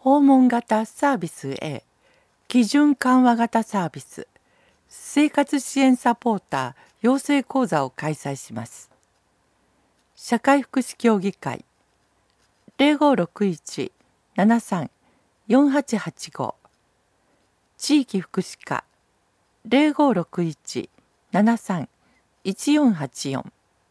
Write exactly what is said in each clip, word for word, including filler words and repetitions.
訪問型サービス A、基準緩和型サービス、生活支援サポーター養成講座を開催します。社会福祉協議会 ゼロごろくいち ななさん よんはちはちご、地域福祉課 ゼロごろくいち ななさん いちよんはちよん。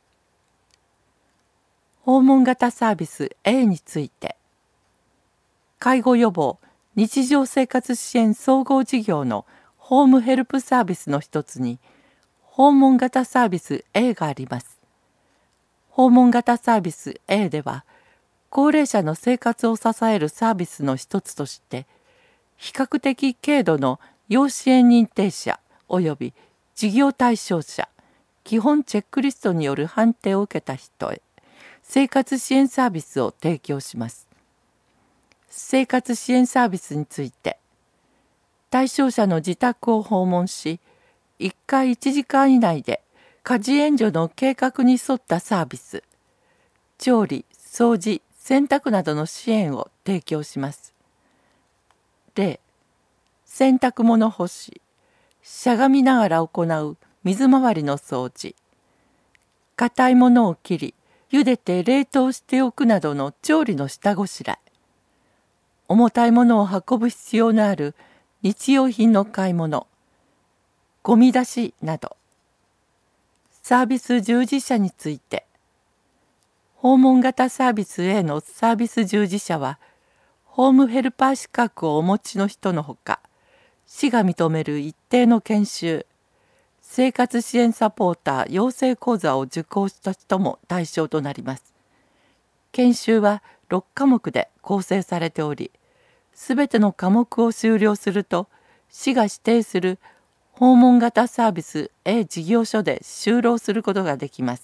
訪問型サービス A について、介護予防日常生活支援総合事業のホームヘルプサービスの一つに訪問型サービス A があります。訪問型サービス A では高齢者の生活を支えるサービスの一つとして比較的軽度の要支援認定者及び事業対象者基本チェックリストによる判定を受けた人へ生活支援サービスを提供します。生活支援サービスについて、対象者の自宅を訪問し、いっかいいちじかん以内で家事援助の計画に沿ったサービス、調理、掃除、洗濯などの支援を提供します。例、洗濯物干し、しゃがみながら行う水回りの掃除、硬いものを切り、茹でて冷凍しておくなどの調理の下ごしらえ、重たいものを運ぶ必要のある日用品の買い物、ゴミ出しなど。サービス従事者について、訪問型サービス A のサービス従事者は、ホームヘルパー資格をお持ちの人のほか、市が認める一定の研修、生活支援サポーター養成講座を受講した人も対象となります。研修はろっかもくで構成されており、すべての科目を修了すると、市が指定する訪問型サービス A 事業所で就労することができます。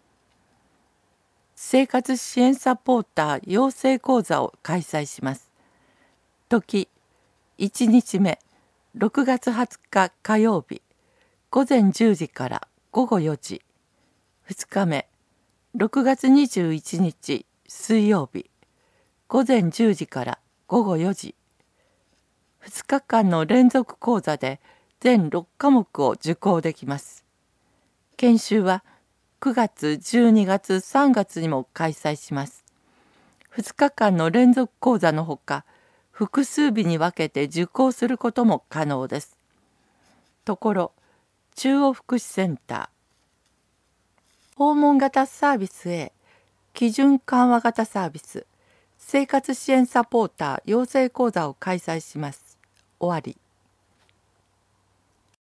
生活支援サポーター養成講座を開催します。時、いちにちめ、ろくがつはつか火曜日、ごぜんじゅうじからごごよじ。ふつかめ、ろくがつにじゅういちにち水曜日、ごぜんじゅうじからごごよじ。ふつかかんの連続講座で全ろっかもくを受講できます。研修はくがつ、じゅうにがつ、さんがつにも開催します。ふつかかんの連続講座のほか、複数日に分けて受講することも可能です。ところ、中央福祉センター、訪問型サービス A、基準緩和型サービス、生活支援サポーター養成講座を開催します。終わり。